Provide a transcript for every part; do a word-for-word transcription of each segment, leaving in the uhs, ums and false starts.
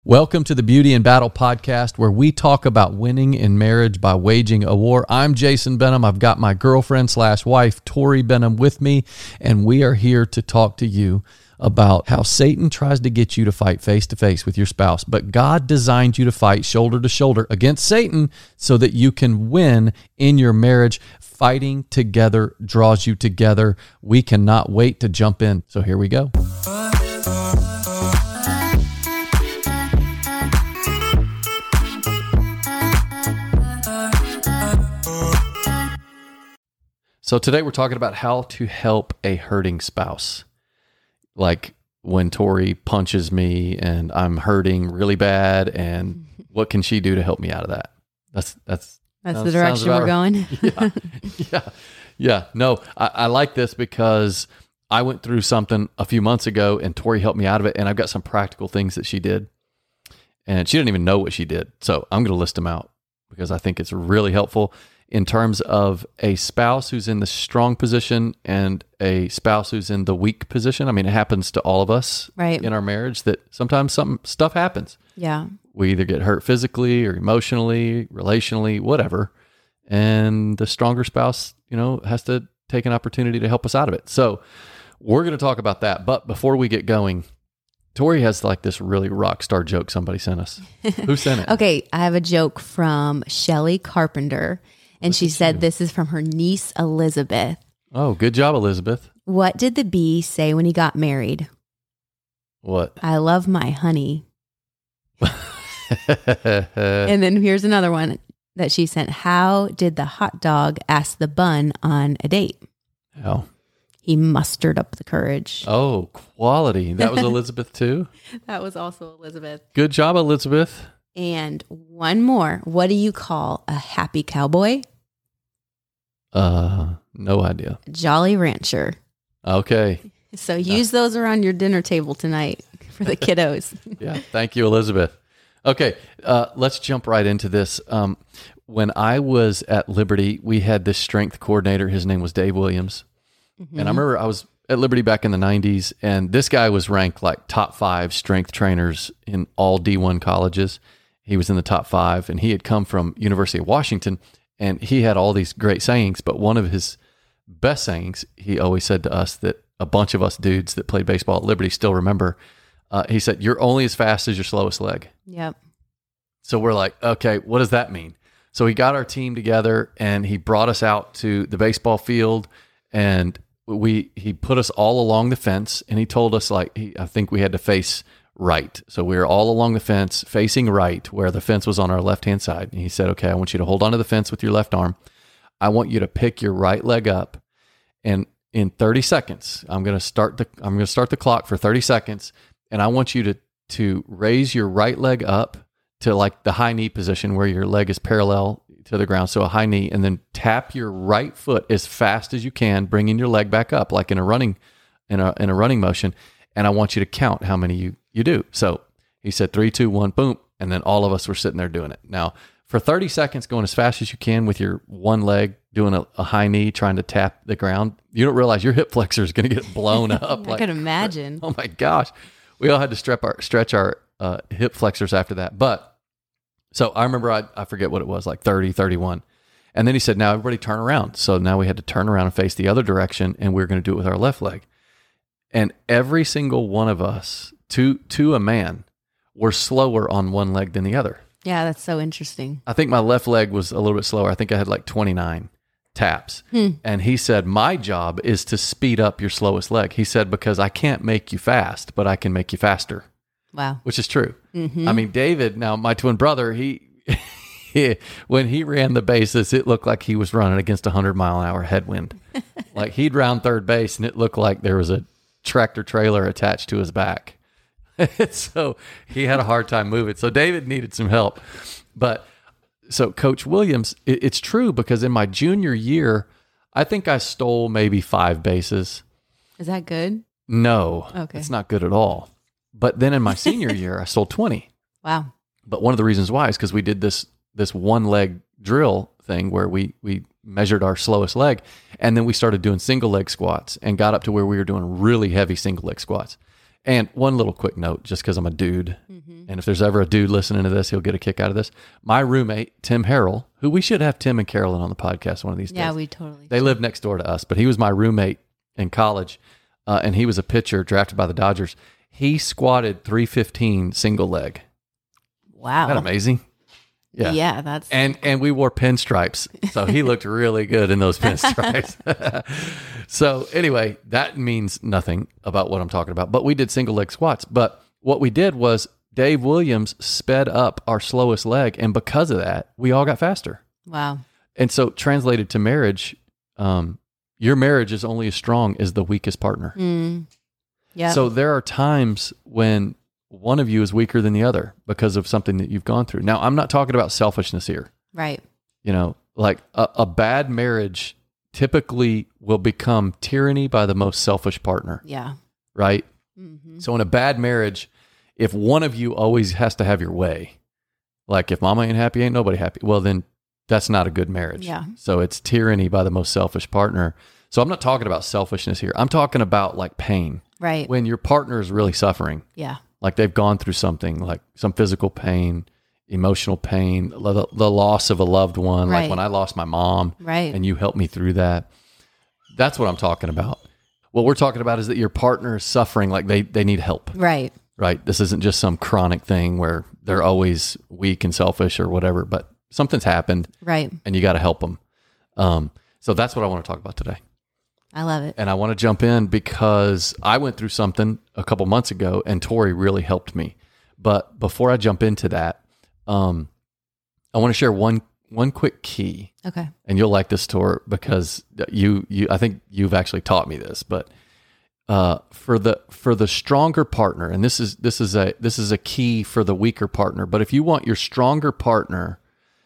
Welcome to the Beauty in Battle podcast, where we talk about winning in marriage by waging a war. I'm Jason Benham. I've got my girlfriend slash wife, Tori Benham, with me, and we are here to talk to you about how Satan tries to get you to fight face to face with your spouse, but God designed you to fight shoulder to shoulder against Satan so that you can win in your marriage. Fighting together draws you together. We cannot wait to jump in. So here we go. So today we're talking about how to help a hurting spouse. Like when Tori punches me and I'm hurting really bad, and what can she do to help me out of that? That's that's that's sounds, the direction we're going. yeah, yeah, yeah. No, I, I like this because I went through something a few months ago, and Tori helped me out of it. And I've got some practical things that she did, and she didn't even know what she did. So I'm going to list them out because I think it's really helpful in terms of a spouse who's in the strong position and a spouse who's in the weak position. I mean, it happens to all of us right. in our marriage that sometimes some stuff happens. Yeah. We either get hurt physically or emotionally, relationally, whatever. And the stronger spouse, you know, has to take an opportunity to help us out of it. So we're going to talk about that. But before we get going, Tori has like this really rock star joke somebody sent us. Who sent it? Okay. I have a joke from Shelly Carpenter. And she said you. This is from her niece, Elizabeth. Oh, good job, Elizabeth. What did the bee say when he got married? What? I love my honey. And then here's another one that she sent. How did the hot dog ask the bun on a date? How? He mustered up the courage. Oh, quality. That was Elizabeth too? That was also Elizabeth. Good job, Elizabeth. And one more. What do you call a happy cowboy? Uh, no idea. Jolly Rancher. Okay. So use those around your dinner table tonight for the kiddos. Yeah. Thank you, Elizabeth. Okay. Uh, let's jump right into this. Um, when I was at Liberty, we had this strength coordinator. His name was Dave Williams. Mm-hmm. And I remember I was at Liberty back in the nineties, and this guy was ranked like top five strength trainers in all D one colleges. He was in the top five, and he had come from University of Washington, and he had all these great sayings. But one of his best sayings, he always said to us that a bunch of us dudes that played baseball at Liberty still remember. Uh, he said, "You're only as fast as your slowest leg." Yep. So we're like, okay, what does that mean? So he got our team together, and he brought us out to the baseball field, and we he put us all along the fence, and he told us, like, he, I think we had to face right. So we were all along the fence facing right, where the fence was on our left-hand side. And he said, okay, I want you to hold onto the fence with your left arm. I want you to pick your right leg up. And in thirty seconds, I'm going to start the, I'm going to start the clock for thirty seconds. And I want you to, to raise your right leg up to like the high knee position where your leg is parallel to the ground. So a high knee, and then tap your right foot as fast as you can, bringing your leg back up, like in a running, in a, in a running motion. And I want you to count how many you, you do. So he said, three, two, one, boom. And then all of us were sitting there doing it. Now, for thirty seconds, going as fast as you can with your one leg, doing a, a high knee, trying to tap the ground, you don't realize your hip flexor is going to get blown up. I like, can imagine. Oh my gosh. We all had to stretch our, stretch our uh, hip flexors after that. But so I remember, I, I forget what it was, like thirty, thirty-one. And then he said, now everybody turn around. So now we had to turn around and face the other direction, and we were going to do it with our left leg. And every single one of us, to to a man, were slower on one leg than the other. Yeah, that's so interesting. I think my left leg was a little bit slower. I think I had like twenty-nine taps. Hmm. And he said, my job is to speed up your slowest leg. He said, because I can't make you fast, but I can make you faster. Wow. Which is true. Mm-hmm. I mean, David, now my twin brother, he, he when he ran the bases, it looked like he was running against a hundred mile an hour headwind. Like he'd round third base and it looked like there was a tractor trailer attached to his back. So he had a hard time moving. So David needed some help. But so Coach Williams, it, it's true, because in my junior year, I think I stole maybe five bases. Is that good? No, okay. It's not good at all. But then in my senior year, I stole twenty. Wow. But one of the reasons why is because we did this this one leg drill thing where we we measured our slowest leg, and then we started doing single leg squats and got up to where we were doing really heavy single leg squats. And one little quick note, just because I'm a dude, mm-hmm. and if there's ever a dude listening to this, he'll get a kick out of this. My roommate, Tim Harrell, who we should have Tim and Carolyn on the podcast one of these days. Yeah, we totally They should. live next door to us, but he was my roommate in college, uh, and he was a pitcher drafted by the Dodgers. He squatted three fifteen single leg. Wow. Isn't that amazing? Yeah. Yeah, that's... And and we wore pinstripes, so he looked really good in those pinstripes. So anyway, that means nothing about what I'm talking about. But we did single leg squats. But what we did was Dave Williams sped up our slowest leg, and because of that, we all got faster. Wow. And so translated to marriage, um, your marriage is only as strong as the weakest partner. Mm. Yeah. So there are times when one of you is weaker than the other because of something that you've gone through. Now, I'm not talking about selfishness here. Right. You know, like a, a bad marriage typically will become tyranny by the most selfish partner. Yeah. Right? Mm-hmm. So in a bad marriage, if one of you always has to have your way, like if mama ain't happy, ain't nobody happy, well, then that's not a good marriage. Yeah. So it's tyranny by the most selfish partner. So I'm not talking about selfishness here. I'm talking about like pain. Right. When your partner is really suffering. Yeah. Like they've gone through something, like some physical pain, emotional pain, the, the loss of a loved one. Right. Like when I lost my mom, right. and you helped me through that. That's what I'm talking about. What we're talking about is that your partner is suffering, like they, they need help. Right. Right. This isn't just some chronic thing where they're always weak and selfish or whatever, but something's happened. Right. And you got to help them. Um, so that's what I want to talk about today. I love it. And I want to jump in because I went through something a couple months ago and Tori really helped me. But before I jump into that, um, I want to share one one quick key. Okay. And you'll like this, Tori, because you you I think you've actually taught me this. But uh, for the for the stronger partner, and this is this is a this is a key for the weaker partner. But if you want your stronger partner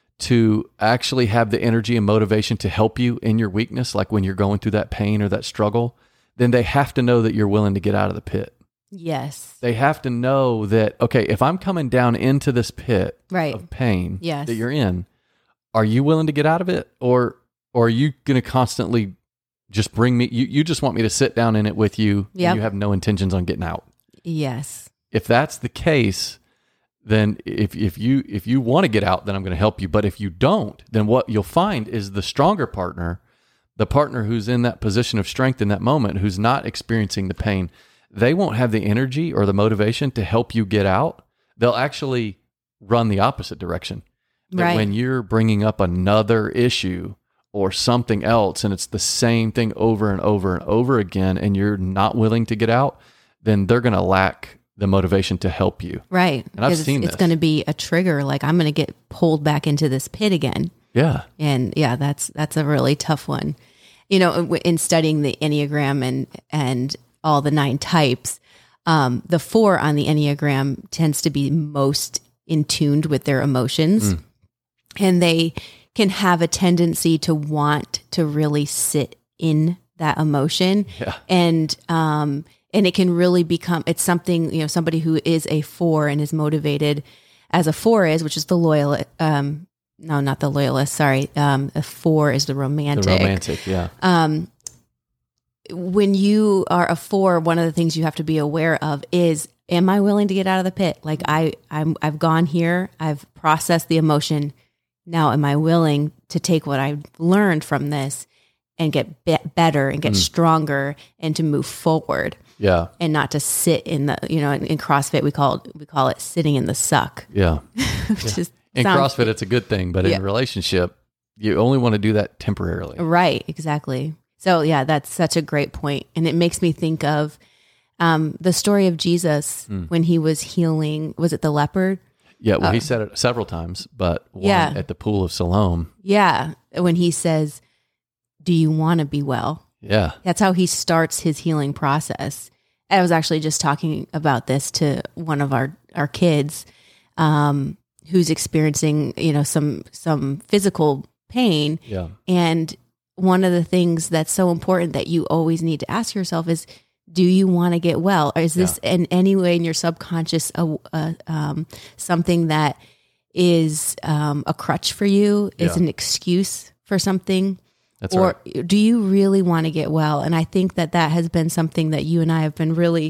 to actually have the energy and motivation to help you in your weakness, like when you're going through that pain or that struggle, then they have to know that you're willing to get out of the pit. Yes. They have to know that, okay, if I'm coming down into this pit right. of pain yes. that you're in, are you willing to get out of it? Or, or are you going to constantly just bring me, you, you just want me to sit down in it with you yep. and you have no intentions on getting out? Yes. If that's the case, then if if you if you want to get out, then I'm going to help you. But if you don't, then what you'll find is the stronger partner, the partner who's in that position of strength in that moment, who's not experiencing the pain, they won't have the energy or the motivation to help you get out. They'll actually run the opposite direction. That right. when you're bringing up another issue or something else, and it's the same thing over and over and over again, and you're not willing to get out, then they're going to lack the motivation to help you. Right. And I've seen it's, this. It's going to be a trigger. Like I'm going to get pulled back into this pit again. Yeah. And yeah, that's, that's a really tough one. You know, in studying the Enneagram and, and all the nine types, um, the four on the Enneagram tends to be most in tuned with their emotions. Mm. And they can have a tendency to want to really sit in that emotion. Yeah. And, um, And it can really become, it's something, you know, somebody who is a four and is motivated as a four is, which is the loyal, um, no, not the loyalist, sorry. Um, a four is the romantic. The romantic, yeah. Um, when you are a four, one of the things you have to be aware of is, am I willing to get out of the pit? Like I, I'm, I've gone here, I've processed the emotion. Now, am I willing to take what I've learned from this and get be- better and get mm. stronger and to move forward? Yeah. And not to sit in the, you know, in, in CrossFit, we call it, we call it sitting in the suck. Yeah. Which yeah. is, in sounds, CrossFit, it's a good thing, but yeah. in a relationship, you only want to do that temporarily. Right. Exactly. So yeah, that's such a great point. And it makes me think of um, the story of Jesus mm. when he was healing, was it the leopard? Yeah. Well, uh, he said it several times, but one yeah. at the pool of Siloam. Yeah. When he says, do you want to be well? Yeah. That's how he starts his healing process. I was actually just talking about this to one of our, our kids, um, who's experiencing, you know, some, some physical pain. Yeah. And one of the things that's so important that you always need to ask yourself is, do you want to get well? Or is this yeah. in any way in your subconscious, uh, uh, um, something that is, um, a crutch for you, is yeah. an excuse for something? That's or right. do you really want to get well? And I think that that has been something that you and I have been really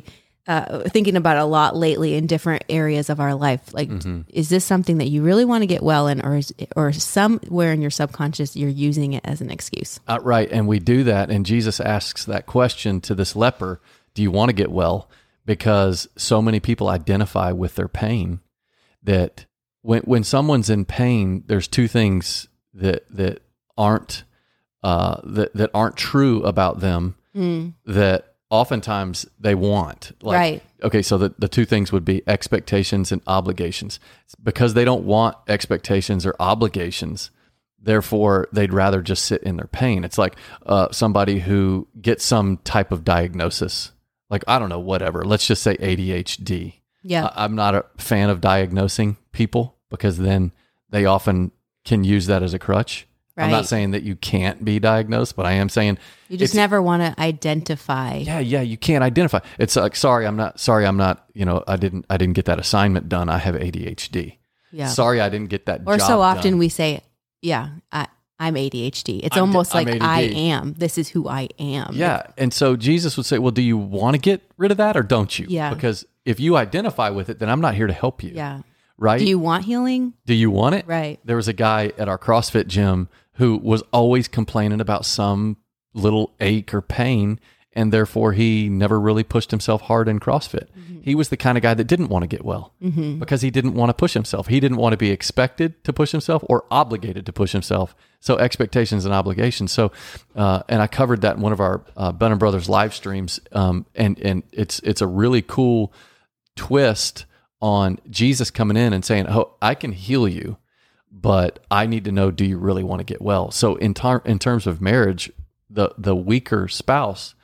uh, thinking about a lot lately in different areas of our life. Like, mm-hmm. is this something that you really want to get well in, or is, or somewhere in your subconscious you're using it as an excuse? Uh, right, and we do that. And Jesus asks that question to this leper: do you want to get well? Because so many people identify with their pain that when when someone's in pain, there's two things that that aren't uh, that that aren't true about them mm. that oftentimes they want. Like, right. Okay, so the, the two things would be expectations and obligations. Because they don't want expectations or obligations, therefore they'd rather just sit in their pain. It's like uh, somebody who gets some type of diagnosis, like, I don't know, whatever. Let's just say A D H D. Yeah. I, I'm not a fan of diagnosing people because then they often can use that as a crutch. Right. I'm not saying that you can't be diagnosed, but I am saying you just never want to identify. Yeah, yeah, you can't identify. It's like, sorry, I'm not. Sorry, I'm not. You know, I didn't. I didn't get that assignment done. I have A D H D. Yeah. Sorry, I didn't get that. Or job so often done. we say, "Yeah, I, I'm A D H D." It's I'm, almost I'm like A D D. I am. This is who I am. Yeah, and so Jesus would say, "Well, do you want to get rid of that, or don't you?" Yeah. Because if you identify with it, then I'm not here to help you. Yeah. Right. Do you want healing? Do you want it? Right. There was a guy at our CrossFit gym who was always complaining about some little ache or pain, and therefore he never really pushed himself hard in CrossFit. Mm-hmm. He was the kind of guy that didn't want to get well mm-hmm. because he didn't want to push himself. He didn't want to be expected to push himself or obligated to push himself. So expectations and obligations. So, uh, and I covered that in one of our uh, Benham Brothers live streams, um, and and it's it's a really cool twist on Jesus coming in and saying, "Oh, I can heal you, but I need to know, do you really want to get well?" So in, tar- in terms of marriage, the the weaker spouse,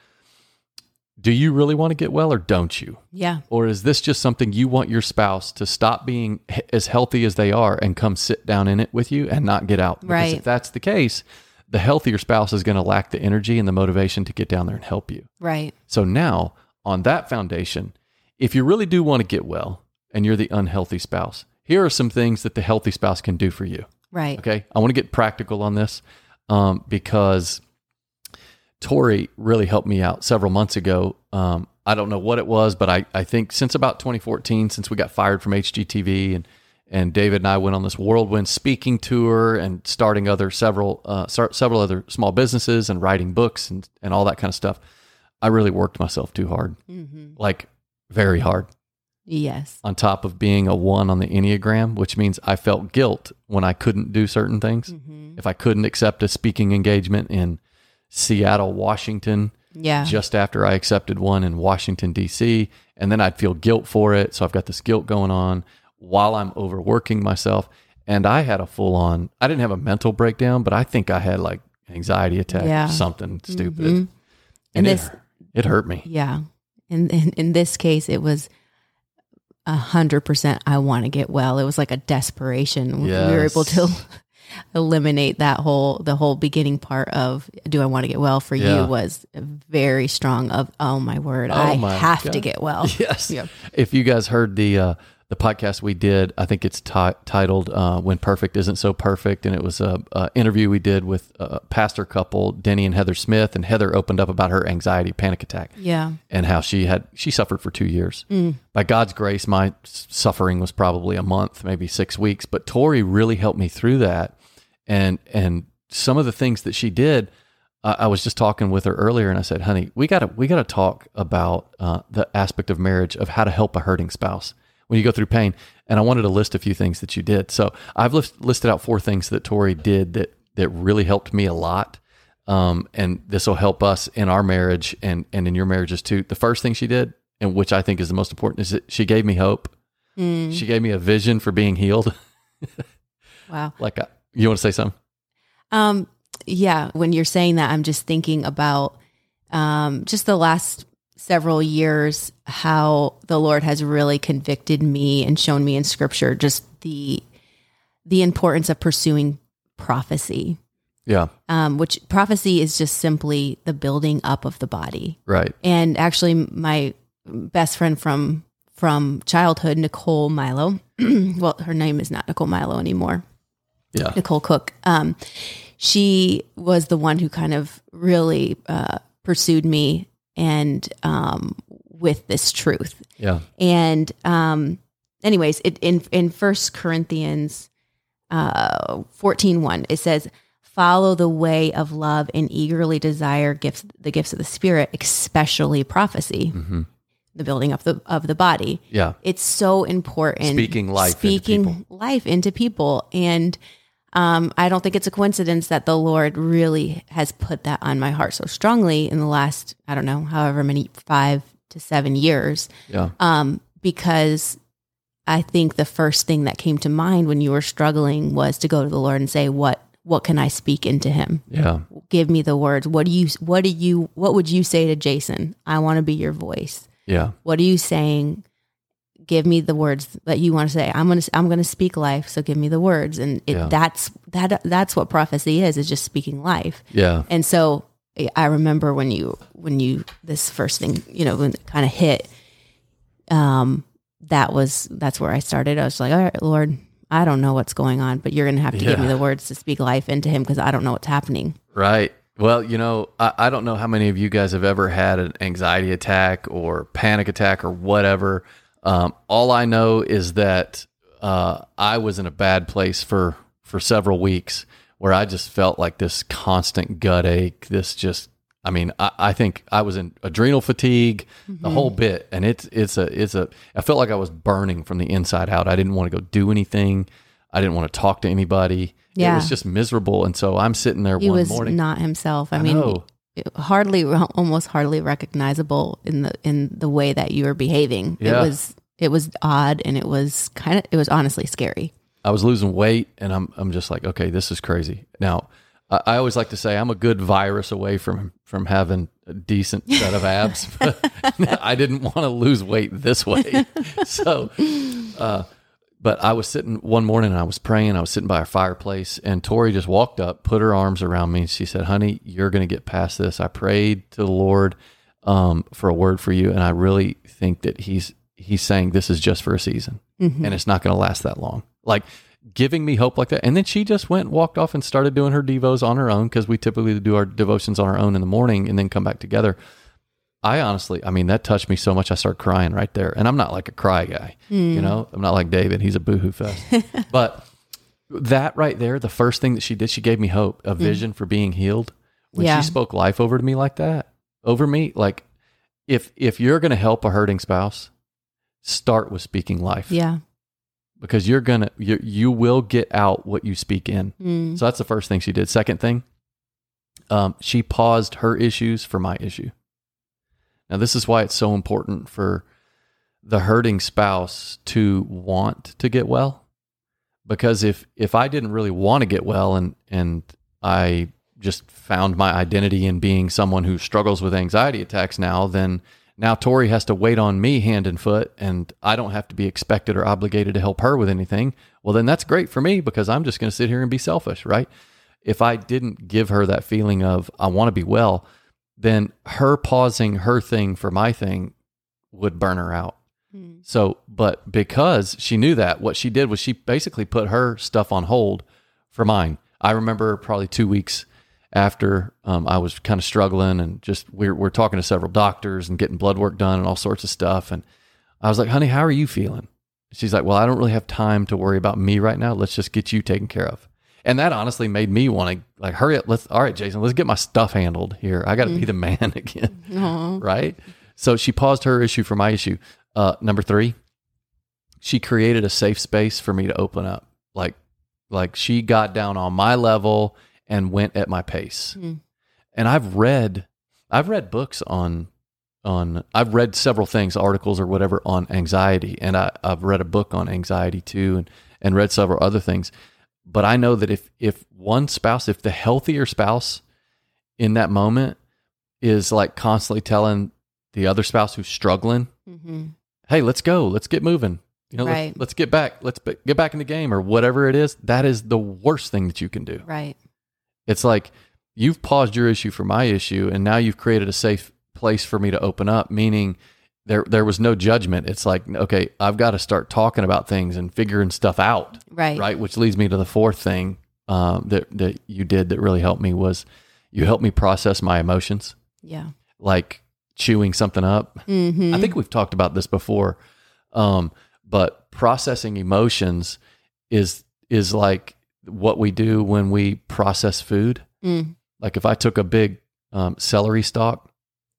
do you really want to get well or don't you? Yeah. Or is this just something you want your spouse to stop being h- as healthy as they are and come sit down in it with you and not get out? Because right. if that's the case, the healthier spouse is going to lack the energy and the motivation to get down there and help you. Right. So now, on that foundation, if you really do want to get well and you're the unhealthy spouse, here are some things that the healthy spouse can do for you. Right. Okay. I want to get practical on this um, because Tori really helped me out several months ago. Um, I don't know what it was, but I, I think since about twenty fourteen, since we got fired from H G T V and, and David and I went on this whirlwind speaking tour and starting other several, uh, start several other small businesses and writing books and, and all that kind of stuff. I really worked myself too hard, mm-hmm. like very hard. Yes. On top of being a one on the Enneagram, which means I felt guilt when I couldn't do certain things. Mm-hmm. If I couldn't accept a speaking engagement in Seattle, Washington, yeah. just after I accepted one in Washington, D C, and then I'd feel guilt for it. So I've got this guilt going on while I'm overworking myself. And I had a full on, I didn't have a mental breakdown, but I think I had like an anxiety attack, yeah. something stupid. Mm-hmm. And, and it, this, it hurt me. Yeah. In, in, in this case, it was a hundred percent, I want to get well. It was like a desperation. Yes. We were able to eliminate that whole, the whole beginning part of, do I want to get well for Yeah. you was very strong of, oh my word, Oh I my have God. to get well. Yes. Yeah. If you guys heard the, uh, the podcast we did, I think it's ti- titled uh, When Perfect Isn't So Perfect. And it was a, a interview we did with a pastor couple, Denny and Heather Smith. And Heather opened up about her anxiety panic attack. Yeah. And how she had, she suffered for two years. Mm. By God's grace, my suffering was probably a month, maybe six weeks. But Tori really helped me through that. And, and some of the things that she did, uh, I was just talking with her earlier and I said, honey, we gotta, we gotta talk about uh, the aspect of marriage of how to help a hurting spouse when you go through pain. And I wanted to list a few things that you did. So I've list, listed out four things that Tori did that, that really helped me a lot. Um, and this will help us in our marriage and, and in your marriages too. The first thing she did, and which I think is the most important, is that she gave me hope. Mm. She gave me a vision for being healed. Wow. Like, a, you want to say something? Um, yeah. When you're saying that, I'm just thinking about um, just the last several years, how the Lord has really convicted me and shown me in Scripture just the the importance of pursuing prophecy. Yeah. Um, which prophecy is just simply the building up of the body. Right. And actually, my best friend from from childhood, Nicole Milo. Well, her name is not Nicole Milo anymore. Yeah. Nicole Cook. Um, she was the one who kind of really uh, pursued me and um, with this truth. Yeah. And um, anyways, it, in in First Corinthians uh, fourteen one, it says, "Follow the way of love and eagerly desire gifts, the gifts of the Spirit, especially prophecy." Mm-hmm. The building up the of the body. Yeah. It's so important. Speaking life Speaking into people. life into people. And um, I don't think it's a coincidence that the Lord really has put that on my heart so strongly in the last, I don't know, however many, five to seven years. Yeah. Um, because I think the first thing that came to mind when you were struggling was to go to the Lord and say, what what can I speak into him? Yeah. Give me the words. What do you what do you what would you say to Jason? I want to be your voice. Yeah. What are you saying? Give me the words that you want to say. I'm going to, I'm going to speak life. So give me the words. And it, Yeah. that's, that, that's what prophecy is, is just speaking life. Yeah. And so I remember when you, when you, this first thing, you know, when it kind of hit, um, that was, that's where I started. I was like, all right, Lord, I don't know what's going on, but you're going to have to Yeah. give me the words to speak life into him, because I don't know what's happening. Right. Well, you know, I, I don't know how many of you guys have ever had an anxiety attack or panic attack or whatever. Um, all I know is that uh, I was in a bad place for, for several weeks where I just felt like this constant gut ache, this just, I mean, I, I think I was in adrenal fatigue, mm-hmm. the whole bit. And it's, it's a, it's a, I felt like I was burning from the inside out. I didn't want to go do anything. I didn't want to talk to anybody. Yeah. It was just miserable. And so I'm sitting there He one was morning. not himself. I, I mean, know. hardly, almost hardly recognizable in the, in the way that you were behaving. Yeah. It was, it was odd, and it was kind of, it was honestly scary. I was losing weight, and I'm, I'm just like, okay, this is crazy. Now, I, I always like to say I'm a good virus away from, from having a decent set of abs, but I didn't want to lose weight this way. So, uh, But I was sitting one morning and I was praying. I was sitting by our fireplace, and Tori just walked up, put her arms around me, and she said, "Honey, you're going to get past this. I prayed to the Lord um, for a word for you, and I really think that He's He's saying this is just for a season, mm-hmm. and it's not going to last that long." Like giving me hope like that. And then she just went, walked off, and started doing her devos on her own, because we typically do our devotions on our own in the morning and then come back together. I honestly, I mean, that touched me so much. I started crying right there. And I'm not like a cry guy, mm. you know, I'm not like David. He's a boohoo fest. But that right there, the first thing that she did, she gave me hope, a vision mm. for being healed. When yeah. she spoke life over to me like that, over me, like if, if you're going to help a hurting spouse, start with speaking life. Yeah. Because you're going to, you, you will get out what you speak in. Mm. So that's the first thing she did. Second thing, um, she paused her issues for my issue. Now, this is why it's so important for the hurting spouse to want to get well. Because if, if I didn't really want to get well, and, and I just found my identity in being someone who struggles with anxiety attacks now, then now Tori has to wait on me hand and foot, and I don't have to be expected or obligated to help her with anything. Well, then that's great for me, because I'm just going to sit here and be selfish, right? If I didn't give her that feeling of I want to be well, then her pausing her thing for my thing would burn her out. Mm. So, but because she knew that, what she did was she basically put her stuff on hold for mine. I remember probably two weeks after um, I was kind of struggling, and just we're, we're talking to several doctors and getting blood work done and all sorts of stuff. And I was like, "Honey, how are you feeling?" She's like, "Well, I don't really have time to worry about me right now. Let's just get you taken care of." And that honestly made me want to like, hurry up. Let's, all right, Jason, let's get my stuff handled here. I got to mm. be the man again. Aww. Right? So she paused her issue for my issue. Uh, number three, she created a safe space for me to open up. Like, like she got down on my level and went at my pace. Mm. And I've read, I've read books on, on, I've read several things, articles or whatever on anxiety. And I, I've read a book on anxiety too, and, and read several other things. But I know that if, if one spouse, if the healthier spouse in that moment is like constantly telling the other spouse who's struggling, mm-hmm. "Hey, let's go, let's get moving. You know, right. let's, let's get back, let's be, get back in the game," or whatever it is, that is the worst thing that you can do. Right. It's like you've paused your issue for my issue, and now you've created a safe place for me to open up, meaning there there was no judgment. It's like, okay, I've got to start talking about things and figuring stuff out. Right. Right. Which leads me to the fourth thing um, that, that you did that really helped me was you helped me process my emotions. Yeah. Like chewing something up. Mm-hmm. I think we've talked about this before. Um, but processing emotions is, is like what we do when we process food. Mm. Like if I took a big um, celery stalk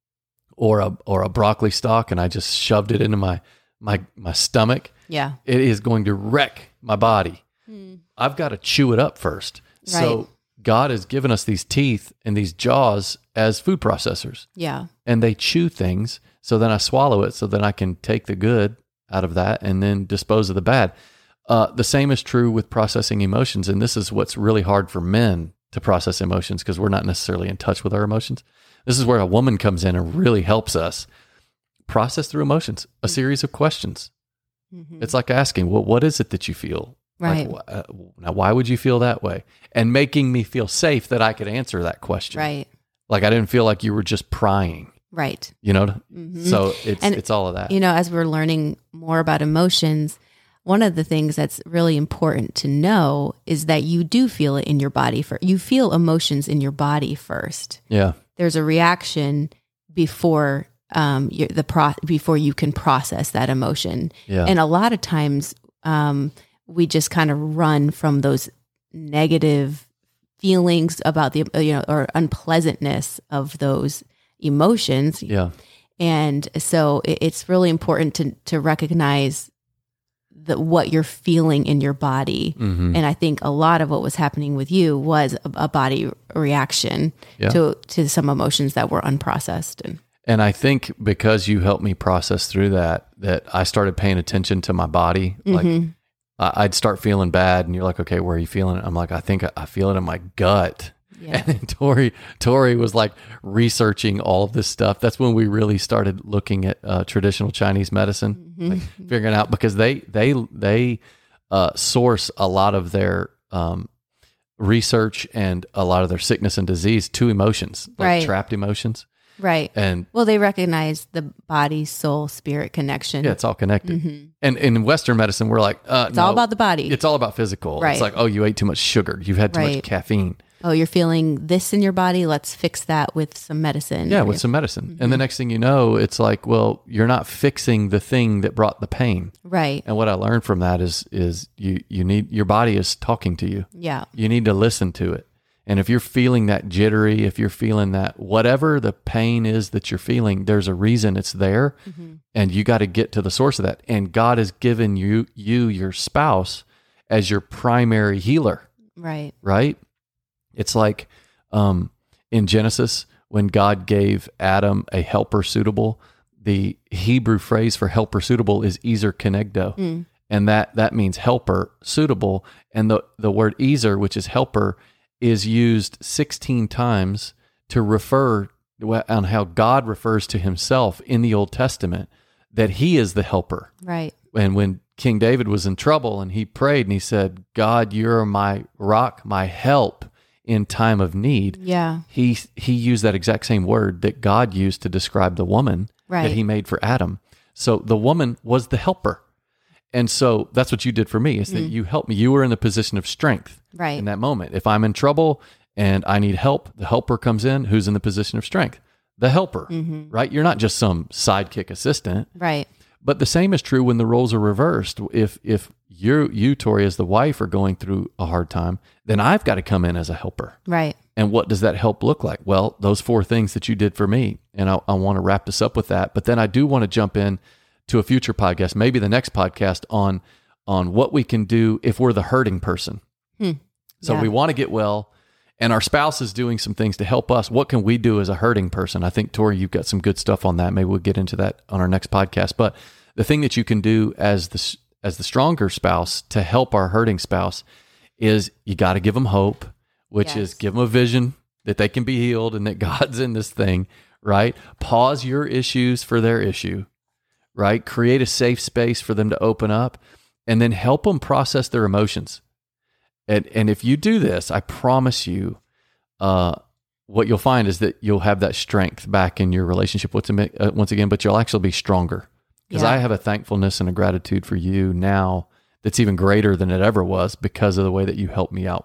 or a, or a broccoli stalk and I just shoved it into my, my, my stomach, Yeah. it is going to wreck my body. Mm. I've got to chew it up first. Right. So God has given us these teeth and these jaws as food processors, Yeah. and they chew things. So then I swallow it so then I can take the good out of that and then dispose of the bad. Uh, the same is true with processing emotions. And this is what's really hard for men to process emotions because we're not necessarily in touch with our emotions. This is where a woman comes in and really helps us process through emotions, a series of questions. Mm-hmm. It's like asking, well, what is it that you feel? Right. Like, uh, now, why would you feel that way? And making me feel safe that I could answer that question. Right. Like I didn't feel like you were just prying, Right. you know? Mm-hmm. So it's And, it's all of that. You know, as we're learning more about emotions, one of the things that's really important to know is that you do feel it in your body. For you feel emotions in your body first. Yeah. There's a reaction before um you the pro before you can process that emotion. Yeah. And a lot of times um we just kind of run from those negative feelings about the you know or unpleasantness of those emotions. Yeah. And so it, it's really important to to recognize the, what you're feeling in your body. Mm-hmm. And I think a lot of what was happening with you was a, a body reaction Yeah. to to some emotions that were unprocessed. And And I think because you helped me process through that, that I started paying attention to my body. Like Mhm. I- I'd start feeling bad and you're like, okay, where are you feeling it? I'm like, I think I- I feel it in my gut. Yeah. And then Tori, Tori was like researching all of this stuff. That's when we really started looking at uh, traditional Chinese medicine, Mhm. like figuring out because they they they uh, source a lot of their um, research and a lot of their sickness and disease to emotions, like Right. trapped emotions, Right. and Well, they recognize the body, soul, spirit connection. yeah, it's all connected. Mhm. And in Western medicine, we're like, uh, It's all about the body. It's all about physical. Right. It's like, oh, you ate too much sugar. You've had too Right. much caffeine. Oh, you're feeling this in your body. Let's fix that with some medicine. Yeah, Or- with some medicine. Mm-hmm. And the next thing you know, it's like, well, you're not fixing the thing that brought the pain. Right. And what I learned from that is is you you need your body is talking to you. Yeah. You need to listen to it. And if you're feeling that jittery, if you're feeling that whatever the pain is that you're feeling, there's a reason it's there. Mm-hmm. And you got to get to the source of that. And God has given you you your spouse as your primary healer, Right. right? It's like um, in Genesis, when God gave Adam a helper suitable, the Hebrew phrase for helper suitable is ezer kenegdo. Mm. And that, that means helper suitable. And the, the word ezer, which is helper, is used sixteen times to refer on how God refers to himself in the Old Testament, that he is the helper. Right. And when King David was in trouble and he prayed and he said, God, you're my rock, my help in time of need. Yeah. He he used that exact same word that God used to describe the woman Right. that he made for Adam. So the woman was the helper. And so that's what you did for me, is that you helped me. You were in the position of strength Right. in that moment. If I'm in trouble and I need help, the helper comes in. Who's in the position of strength? The helper, Mm-hmm. right? You're not just some sidekick assistant. Right. But the same is true when the roles are reversed. If if you, you, Tori, as the wife, are going through a hard time, then I've got to come in as a helper. Right. And what does that help look like? Well, those four things that you did for me. And I, I want to wrap this up with that. But then I do want to jump in to a future podcast, maybe the next podcast, on on what we can do if we're the hurting person. Hmm. So Yeah. we want to get well, and our spouse is doing some things to help us. What can we do as a hurting person? I think, Tori, you've got some good stuff on that. Maybe we'll get into that on our next podcast. But the thing that you can do as the as the stronger spouse to help our hurting spouse is you got to give them hope, which Yes. is give them a vision that they can be healed and that God's in this thing, right? Pause your issues for their issue, right? Create a safe space for them to open up, and then help them process their emotions. And and if you do this, I promise you, uh, what you'll find is that you'll have that strength back in your relationship once uh, once again, but you'll actually be stronger. Because Yeah. I have a thankfulness and a gratitude for you now that's even greater than it ever was because of the way that you helped me out with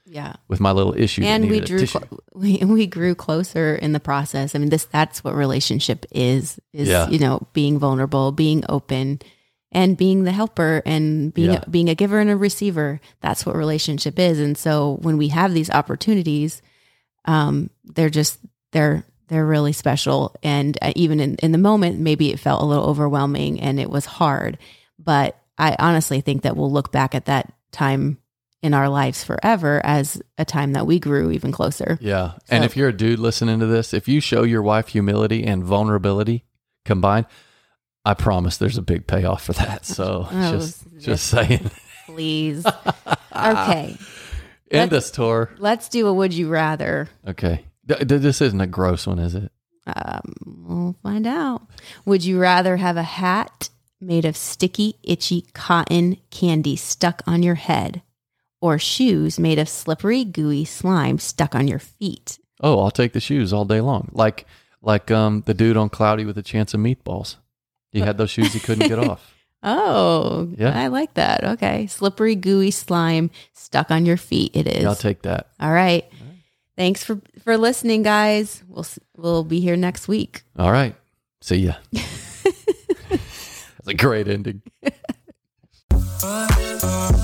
Yeah. with my little issue. that And we needed a drew, tissue. clo- we, we grew closer in the process. I mean, this, that's what relationship is, is, Yeah. you know, being vulnerable, being open, and being the helper, and being, Yeah. a, being a giver and a receiver. That's what relationship is. And so when we have these opportunities, um, they're just, they're, they're really special. And uh, even in, in the moment, maybe it felt a little overwhelming and it was hard, but I honestly think that we'll look back at that time in our lives forever as a time that we grew even closer. Yeah. And So- if you're a dude listening to this, if you show your wife humility and vulnerability combined, I promise there's a big payoff for that. So Oh, just this- just saying. Please. Okay. End us, Tor. Let's do a would you rather. Okay. Th- th- This isn't a gross one, is it? Um, we'll find out. Would you rather have a hat made of sticky, itchy cotton candy stuck on your head, or shoes made of slippery, gooey slime stuck on your feet? Oh, I'll take the shoes all day long. Like like um the dude on Cloudy with a Chance of Meatballs. He had those shoes he couldn't get off. Oh, Yeah. I like that. Okay. Slippery, gooey slime stuck on your feet. It is. Yeah, I'll take that. All right. Thanks for, for listening, guys. We'll, s- we'll be here next week. All right. See ya. That's a great ending.